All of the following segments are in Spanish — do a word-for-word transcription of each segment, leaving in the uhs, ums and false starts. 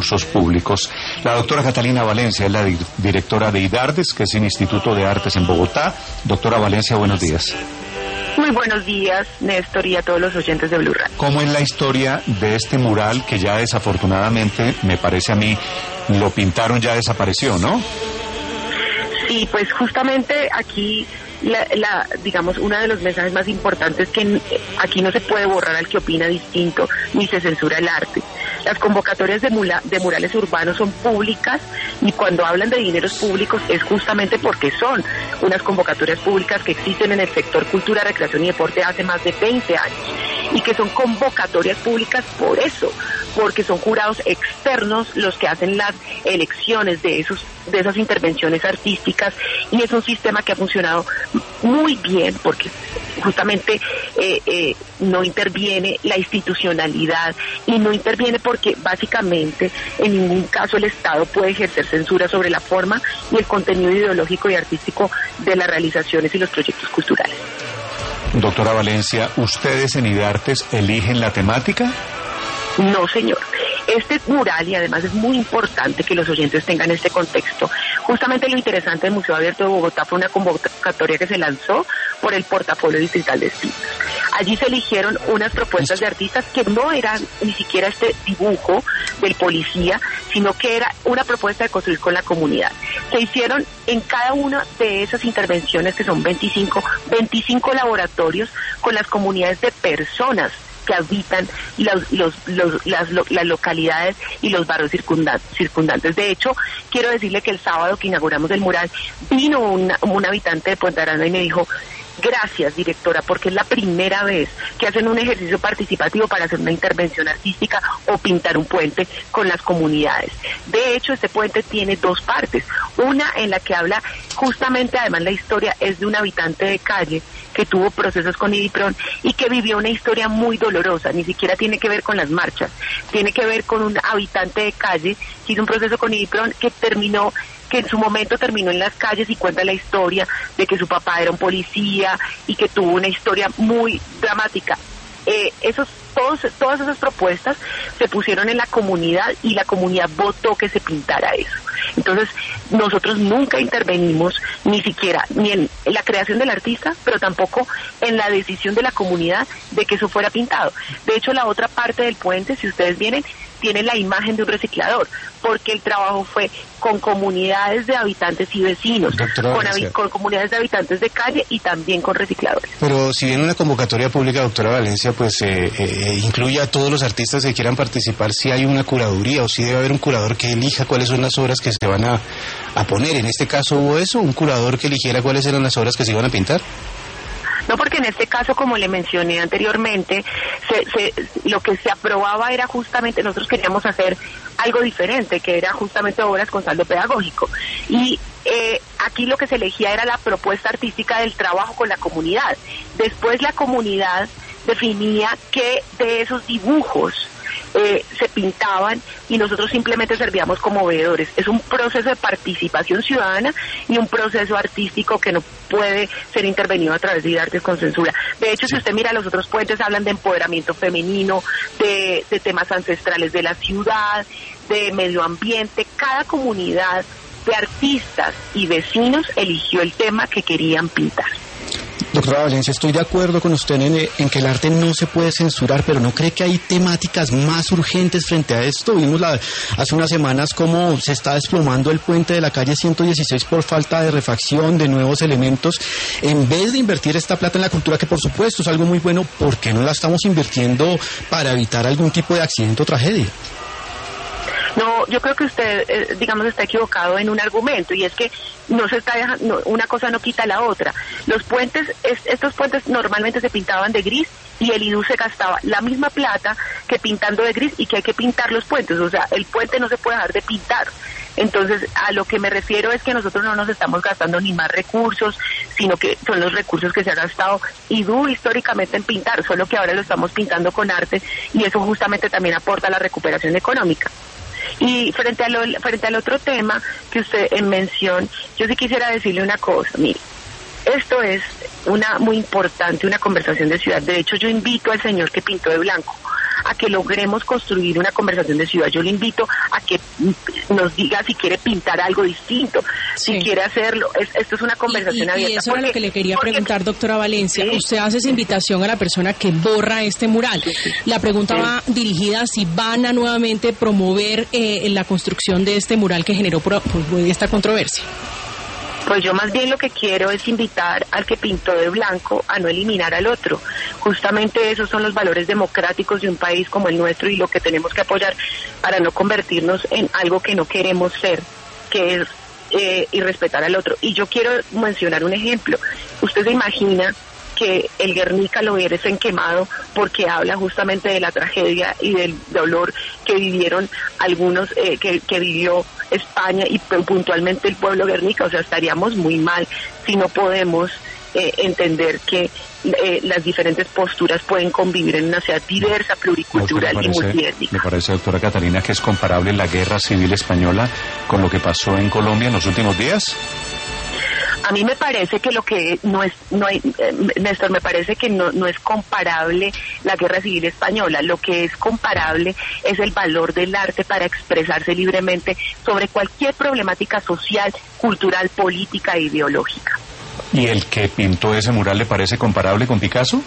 recursos públicos. La doctora Catalina Valencia es la di- directora de IDARDES, que es el Instituto de Artes en Bogotá. Doctora Valencia, buenos días. Muy buenos días, Néstor, y a todos los oyentes de Blue Radio. ¿Cómo es la historia de este mural que ya desafortunadamente, me parece a mí, lo pintaron, ya desapareció, ¿no? Sí, pues justamente aquí, la, la, digamos, uno de los mensajes más importantes es que aquí no se puede borrar al que opina distinto, ni se censura el arte. Las convocatorias de, mula, de murales urbanos son públicas, y cuando hablan de dineros públicos es justamente porque son unas convocatorias públicas que existen en el sector cultura, recreación y deporte hace más de veinte años, y que son convocatorias públicas por eso, porque son jurados externos los que hacen las elecciones de esos de esas intervenciones artísticas, y es un sistema que ha funcionado muy bien porque justamente eh, eh, no interviene la institucionalidad, y no interviene porque básicamente en ningún caso el Estado puede ejercer censura sobre la forma y el contenido ideológico y artístico de las realizaciones y los proyectos culturales. Doctora Valencia, ¿ustedes en IDARTES eligen la temática? No, señor. Este mural, y además es muy importante que los oyentes tengan este contexto, justamente lo interesante del Museo Abierto de Bogotá fue una convocatoria que se lanzó por el portafolio distrital de Espinos. Allí se eligieron unas propuestas de artistas que no eran ni siquiera este dibujo del policía, sino que era una propuesta de construir con la comunidad. Se hicieron en cada una de esas intervenciones, que son veinticinco, veinticinco laboratorios con las comunidades de personas que habitan los, los, los, las, las localidades y los barrios circundantes. De hecho, quiero decirle que el sábado que inauguramos el mural, vino una, un habitante de Puente Aranda y me dijo: gracias, directora, porque es la primera vez que hacen un ejercicio participativo para hacer una intervención artística o pintar un puente con las comunidades. De hecho, este puente tiene dos partes. Una en la que habla justamente, además la historia es de un habitante de calle que tuvo procesos con Idipron y que vivió una historia muy dolorosa, ni siquiera tiene que ver con las marchas, tiene que ver con un habitante de calle que hizo un proceso con Idipron que terminó que en su momento terminó en las calles, y cuenta la historia de que su papá era un policía y que tuvo una historia muy dramática. Eh, esos, todos, todas esas propuestas se pusieron en la comunidad y la comunidad votó que se pintara eso. Entonces, nosotros nunca intervenimos ni siquiera ni en la creación del artista, pero tampoco en la decisión de la comunidad de que eso fuera pintado. De hecho, la otra parte del puente, si ustedes vienen, tiene la imagen de un reciclador, porque el trabajo fue con comunidades de habitantes y vecinos, con, con comunidades de habitantes de calle y también con recicladores. Pero si bien una convocatoria pública, doctora Valencia, pues eh, eh, incluye a todos los artistas que quieran participar, si hay una curaduría o si debe haber un curador que elija cuáles son las obras que se van a, a poner. En este caso hubo eso, un curador que eligiera cuáles eran las obras que se iban a pintar. No, porque en este caso, como le mencioné anteriormente, se, se, lo que se aprobaba era justamente, nosotros queríamos hacer algo diferente, que era justamente obras con saldo pedagógico. Y eh, aquí lo que se elegía era la propuesta artística del trabajo con la comunidad. Después la comunidad definía qué de esos dibujos Eh, se pintaban, y nosotros simplemente servíamos como veedores. Es un proceso de participación ciudadana y un proceso artístico que no puede ser intervenido a través de IDARTES con censura. De hecho, si usted mira los otros puentes, hablan de empoderamiento femenino, de, de temas ancestrales de la ciudad, de medio ambiente. Cada comunidad de artistas y vecinos eligió el tema que querían pintar. Doctora Valencia, estoy de acuerdo con usted en, en que el arte no se puede censurar, pero ¿no cree que hay temáticas más urgentes frente a esto? Vimos la, hace unas semanas cómo se está desplomando el puente de la calle ciento dieciséis por falta de refacción, de nuevos elementos. En vez de invertir esta plata en la cultura, que por supuesto es algo muy bueno, ¿por qué no la estamos invirtiendo para evitar algún tipo de accidente o tragedia? No, yo creo que usted, eh, digamos, está equivocado en un argumento, y es que no se está dejando, no, una cosa no quita la otra. Los puentes, es, estos puentes normalmente se pintaban de gris, y el I D U se gastaba la misma plata que pintando de gris, y que hay que pintar los puentes. O sea, el puente no se puede dejar de pintar. Entonces, a lo que me refiero es que nosotros no nos estamos gastando ni más recursos, sino que son los recursos que se ha gastado I D U históricamente en pintar, solo que ahora lo estamos pintando con arte, y eso justamente también aporta a la recuperación económica. Y frente, a lo, frente al otro tema que usted en mención, yo sí quisiera decirle una cosa. Mire, esto es una muy importante, una conversación de ciudad. De hecho, yo invito al señor que pintó de blanco a que logremos construir una conversación de ciudad. Yo le invito a que nos diga si quiere pintar algo distinto, sí. si quiere hacerlo. Es, esto es una conversación y, y, abierta. Y eso porque, era lo que le quería porque, preguntar, doctora Valencia. ¿Sí? Usted hace esa invitación a la persona que borra este mural. Sí, sí. La pregunta sí. va dirigida a si van a nuevamente promover eh, la construcción de este mural que generó por, por esta controversia. Pues yo más bien lo que quiero es invitar al que pintó de blanco a no eliminar al otro. Justamente esos son los valores democráticos de un país como el nuestro y lo que tenemos que apoyar para no convertirnos en algo que no queremos ser, que es eh, irrespetar al otro. Y yo quiero mencionar un ejemplo. Usted se imagina que el Guernica lo hubiesen quemado porque habla justamente de la tragedia y del dolor que vivieron algunos, eh, que, que vivió España y puntualmente el pueblo Guernica. O sea, estaríamos muy mal si no podemos eh, entender que eh, las diferentes posturas pueden convivir en una ciudad diversa, pluricultural parece, y multiétnica. ¿Me parece, doctora Catalina, que es comparable la guerra civil española con lo que pasó en Colombia en los últimos días? A mí me parece que lo que no es, no hay, eh, Néstor, me parece que no, no es comparable la guerra civil española. Lo que es comparable es el valor del arte para expresarse libremente sobre cualquier problemática social, cultural, política e ideológica. ¿Y el que pintó ese mural le parece comparable con Picasso?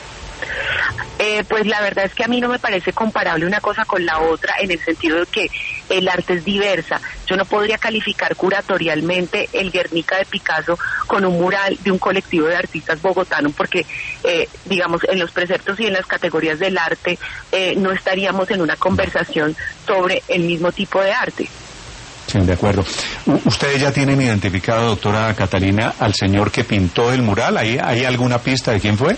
Eh, pues la verdad es que a mí no me parece comparable una cosa con la otra, en el sentido de que el arte es diversa. Yo no podría calificar curatorialmente el Guernica de Picasso con un mural de un colectivo de artistas bogotanos, porque eh, digamos, en los preceptos y en las categorías del arte eh, no estaríamos en una conversación sobre el mismo tipo de arte. Sí, de acuerdo. ¿Ustedes ya tienen identificado, doctora Catalina, al señor que pintó el mural? ¿Hay, hay alguna pista de quién fue?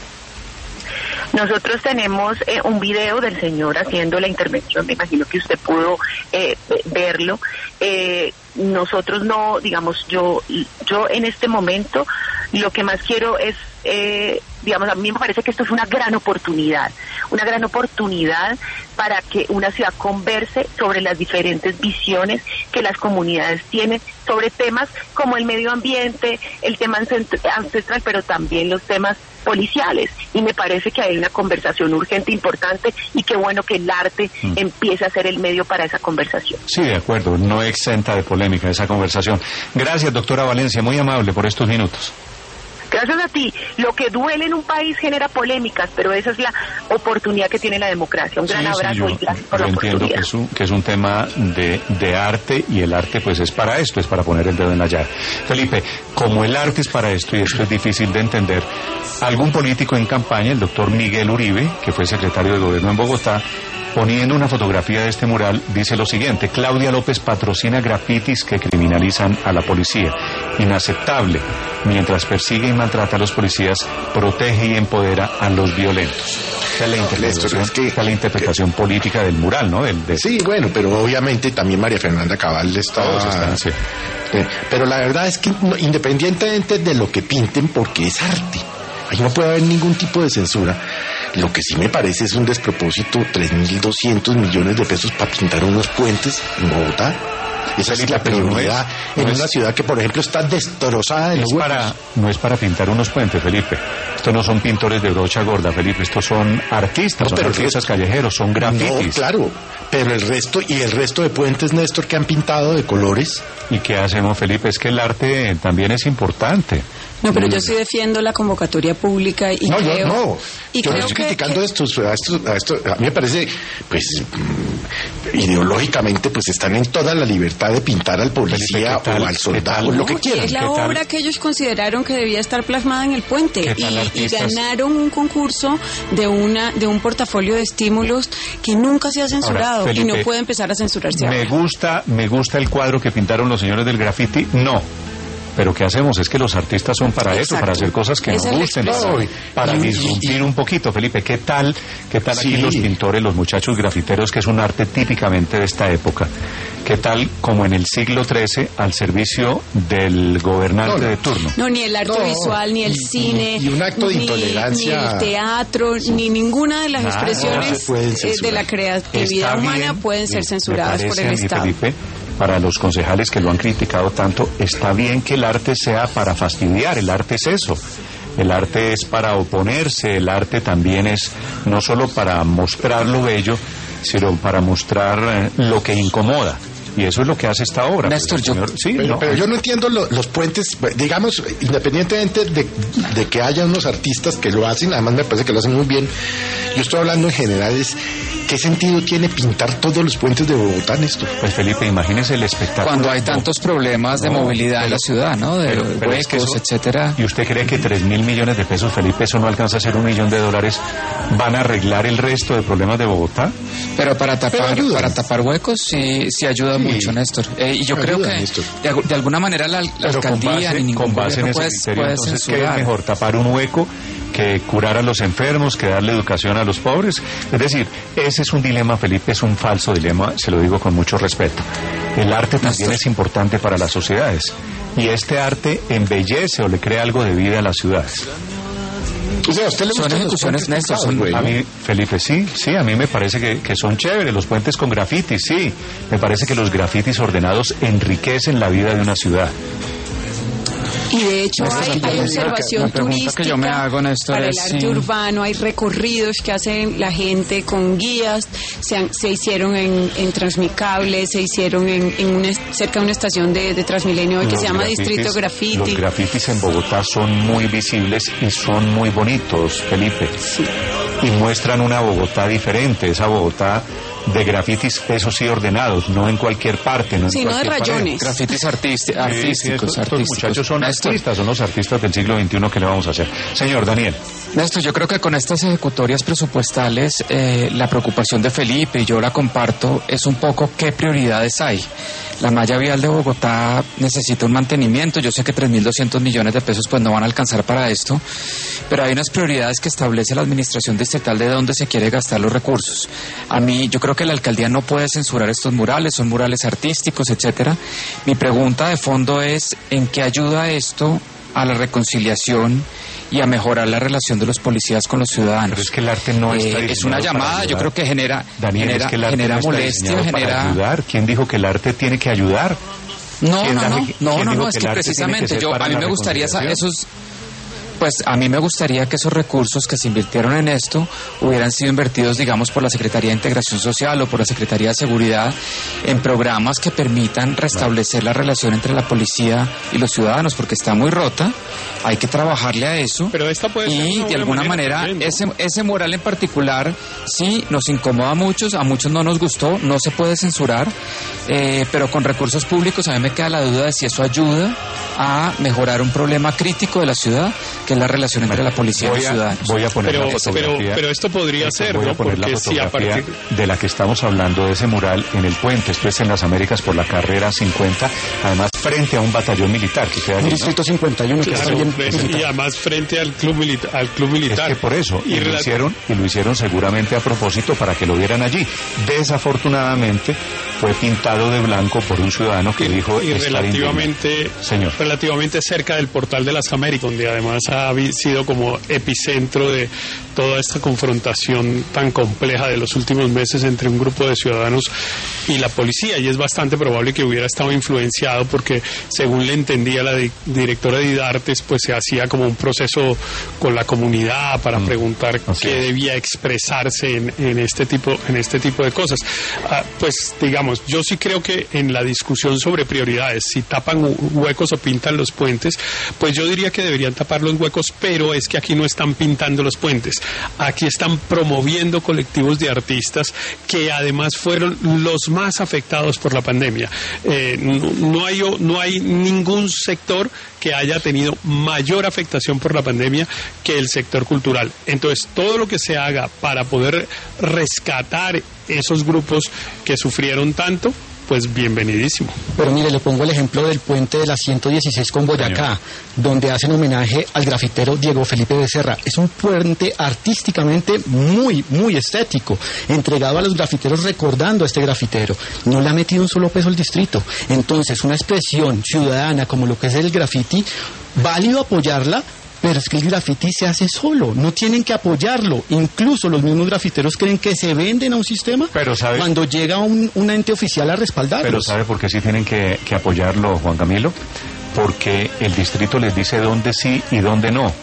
Nosotros tenemos eh, un video del señor haciendo la intervención, me imagino que usted pudo eh, verlo. Eh, nosotros no, digamos, yo yo en este momento lo que más quiero es, eh, digamos, a mí me parece que esto es una gran oportunidad, una gran oportunidad para que una ciudad converse sobre las diferentes visiones que las comunidades tienen sobre temas como el medio ambiente, el tema ancestral, pero también los temas policiales. Y me parece que hay una conversación urgente, importante, y qué bueno que el arte mm. empiece a ser el medio para esa conversación. Sí, de acuerdo, no exenta de polémica esa conversación. Gracias, doctora Valencia, muy amable por estos minutos. Gracias a ti. Lo que duele en un país genera polémicas, pero esa es la oportunidad que tiene la democracia. Un gran sí, abrazo sí, yo, y gracias por yo la entiendo oportunidad. Que es, un, que es un tema de, de arte, y el arte pues es para esto, es para poner el dedo en la llaga. Felipe, como el arte es para esto y esto es difícil de entender, algún político en campaña, el doctor Miguel Uribe, que fue secretario de gobierno en Bogotá, poniendo una fotografía de este mural, dice lo siguiente: Claudia López patrocina grafitis que criminalizan a la policía. Inaceptable. Mientras persigue y maltrata a los policías, protege y empodera a los violentos. Esta es la interpretación, es que, esta es la interpretación que, política del mural, ¿no? Del, de... Sí, bueno, pero obviamente también María Fernanda Cabal está... Están, sí. eh, pero la verdad es que no, independientemente de lo que pinten, porque es arte, ahí no puede haber ningún tipo de censura. Lo que sí me parece es un despropósito, tres mil doscientos millones de pesos para pintar unos puentes en Bogotá. Esa es la prioridad no es, no en es, una ciudad que, por ejemplo, está destrozada de los huecos. Para, no es para pintar unos puentes, Felipe. Estos no son pintores de brocha gorda, Felipe. Estos son artistas, no, son pero artistas resto, callejeros, son grafitis. No, claro, pero el resto, y el resto de puentes, Néstor, que han pintado de colores. ¿Y qué hacemos, Felipe? Es que el arte también es importante. No, pero yo sí defiendo la convocatoria pública y no, creo... Yo, no, y yo creo no estoy que, criticando que... Esto, a esto, a esto, a mí me parece, pues, ideológicamente, pues están en toda la libertad de pintar al policía tal, o al soldado, no, lo que quieran. Es la obra que ellos consideraron que debía estar plasmada en el puente y, y ganaron un concurso de una de un portafolio de estímulos que nunca se ha censurado. Ahora, Felipe, y no puede empezar a censurarse me ahora. gusta, me gusta el cuadro que pintaron los señores del graffiti, no. Pero ¿qué hacemos? Es que los artistas son para Exacto. eso, para hacer cosas que Esa nos gusten, para, para disrumpir un poquito. Felipe, ¿qué tal, qué tal sí. aquí los pintores, los muchachos grafiteros, que es un arte típicamente de esta época? ¿Qué tal como en el siglo trece al servicio del gobernante no, no. de turno? No, ni el arte no, visual, ni el ni, cine, ni un acto de ni, intolerancia, ni el teatro, sí. ni ninguna de las Nada, expresiones no de la creatividad Está humana bien, pueden ser censuradas por el Estado. Felipe, para los concejales que lo han criticado tanto, está bien que el arte sea para fastidiar, el arte es eso. El arte es para oponerse, el arte también es no solo para mostrar lo bello, sino para mostrar eh, lo que incomoda. Y eso es lo que hace esta obra. Néstor, pues, yo, señor, sí, pero, no, pero yo no entiendo lo, los puentes, digamos, independientemente de, de que haya unos artistas que lo hacen, además me parece que lo hacen muy bien, yo estoy hablando en general, es ¿qué sentido tiene pintar todos los puentes de Bogotá, Néstor? Pues Felipe, imagínese el espectáculo. Cuando hay tantos problemas de no, movilidad pero, en la ciudad, ¿no? De pero, pero huecos, es que eso, etcétera. ¿Y usted cree que tres mil millones de pesos, Felipe, eso no alcanza a ser un millón de dólares, van a arreglar el resto de problemas de Bogotá? Pero para tapar, pero para tapar huecos sí, sí ayuda sí. mucho, Néstor. Eh, y yo ayuda, creo que de, de alguna manera la, la alcaldía ni ningún con base en ese puede, criterio, puede entonces ¿qué es mejor? Tapar un hueco que curar a los enfermos, que darle educación a los pobres. Es decir, ese es un dilema, Felipe, es un falso dilema, se lo digo con mucho respeto. El arte también es importante para las sociedades y este arte embellece o le crea algo de vida a las ciudades. O sea, ¿a usted le son ejecuciones, Néstor? Son, a mí, Felipe, sí, sí, a mí me parece que, que son chéveres los puentes con grafitis, sí. Me parece que los grafitis ordenados enriquecen la vida de una ciudad. Y de hecho hay, hay observación que, turística que yo me hago, Néstor, para es, el arte sí. urbano, hay recorridos que hacen la gente con guías, se, han, se hicieron en, en Transmicable, se hicieron en, en una, cerca de una estación de, de Transmilenio que los se llama Distrito Graffiti. Los grafitis en Bogotá son muy visibles y son muy bonitos, Felipe. Sí. Y muestran una Bogotá diferente, esa Bogotá de grafitis, eso sí, ordenados, no en cualquier parte, no en sí, no de rayones. Pared. Grafitis artisti artísticos, sí, sí, estos, artísticos. Estos muchachos son Néstor. artistas, son los artistas del siglo veintiuno que le vamos a hacer. Señor Daniel. Néstor, yo creo que con estas ejecutorias presupuestales, eh, la preocupación de Felipe, y yo la comparto, es un poco qué prioridades hay. La malla vial de Bogotá necesita un mantenimiento. Yo sé que tres mil doscientos millones de pesos pues no van a alcanzar para esto, pero hay unas prioridades que establece la administración distrital de dónde se quiere gastar los recursos. A mí, yo creo que la alcaldía no puede censurar estos murales, son murales artísticos, etcétera. Mi pregunta de fondo es, ¿en qué ayuda esto a la reconciliación y a mejorar la relación de los policías con los ciudadanos? Pero es que el arte no está eh, es una llamada, yo creo que genera Daniel, genera, es que el arte genera no molestia, genera para ayudar. ¿Quién dijo que el arte tiene que ayudar? No, no, no, no, no, no, es que precisamente yo a mí me gustaría esos Pues a mí me gustaría que esos recursos que se invirtieron en esto hubieran sido invertidos, digamos, por la Secretaría de Integración Social o por la Secretaría de Seguridad en programas que permitan restablecer la relación entre la policía y los ciudadanos, porque está muy rota, hay que trabajarle a eso. Pero esta puede ser y de alguna manera, manera ese, ese mural en particular sí nos incomoda a muchos, a muchos no nos gustó, no se puede censurar, eh, pero con recursos públicos a mí me queda la duda de si eso ayuda a mejorar un problema crítico de la ciudad, que es la relación entre la policía voy y los ciudadanos. Voy a poner pero, la fotografía. Pero, pero esto podría ser, voy ¿no? a poner Porque la fotografía si a partir de la que estamos hablando, de ese mural en el puente, esto es en las Américas por la carrera cincuenta, además frente a un batallón militar que queda allí, ¿no? Distrito cincuenta y uno, que claro, está bien pues, y además frente al club, milita al club militar. Es que por eso, y, y lo hicieron, y lo hicieron seguramente a propósito para que lo vieran allí. Desafortunadamente fue pintado de blanco por un ciudadano que y, dijo y relativamente, señor, relativamente cerca del portal de las Américas, donde además ha sido como epicentro de toda esta confrontación tan compleja de los últimos meses entre un grupo de ciudadanos y la policía, y es bastante probable que hubiera estado influenciado porque, según le entendía la di directora de Idartes, pues se hacía como un proceso con la comunidad para mm. preguntar okay. qué debía expresarse en, en este tipo en este tipo de cosas. Ah, pues digamos, yo sí creo que en la discusión sobre prioridades, si tapan huecos o pintan los puentes, pues yo diría que deberían tapar los huecos, pero es que aquí no están pintando los puentes, aquí están promoviendo colectivos de artistas que además fueron los más afectados por la pandemia. Eh, no, no hay no hay ningún sector que haya tenido mayor afectación por la pandemia que el sector cultural. Entonces, todo lo que se haga para poder rescatar esos grupos que sufrieron tanto, pues bienvenidísimo. Pero mire, le pongo el ejemplo del puente de la ciento dieciséis con Boyacá, Señor. donde hacen homenaje al grafitero Diego Felipe Becerra. Es un puente artísticamente muy, muy estético, entregado a los grafiteros recordando a este grafitero. No le ha metido un solo peso al distrito. Entonces, una expresión ciudadana como lo que es el graffiti, válido apoyarla, pero es que el graffiti se hace solo, no tienen que apoyarlo. Incluso los mismos grafiteros creen que se venden a un sistema pero sabe, cuando llega un, un ente oficial a respaldarlos. Pero ¿sabe por qué sí tienen que, que apoyarlo, Juan Camilo? Porque el distrito les dice dónde sí y dónde no.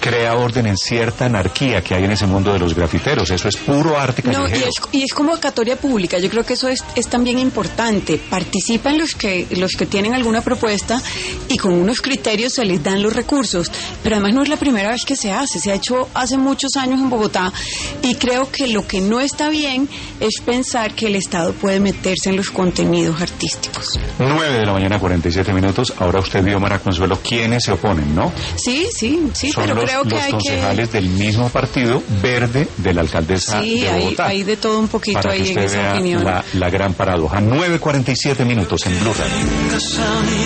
crea orden en cierta anarquía que hay en ese mundo de los grafiteros. Eso es puro arte callejero. No, y es, y es convocatoria pública. Yo creo que eso es, es también importante. Participan los que, los que tienen alguna propuesta y con unos criterios se les dan los recursos. Pero además no es la primera vez que se hace. Se ha hecho hace muchos años en Bogotá y creo que lo que no está bien es pensar que el Estado puede meterse en los contenidos artísticos. nueve de la mañana, cuarenta y siete minutos. Ahora usted vio, Mara Consuelo, quiénes se oponen, ¿no? Sí, sí, sí, Son pero los, creo que los hay concejales que... del mismo partido verde de la alcaldesa sí, de Bogotá. Sí, hay de todo un poquito para ahí que en usted esa vea opinión. La, la gran paradoja. nueve cuarenta y siete minutos en Blue Radio.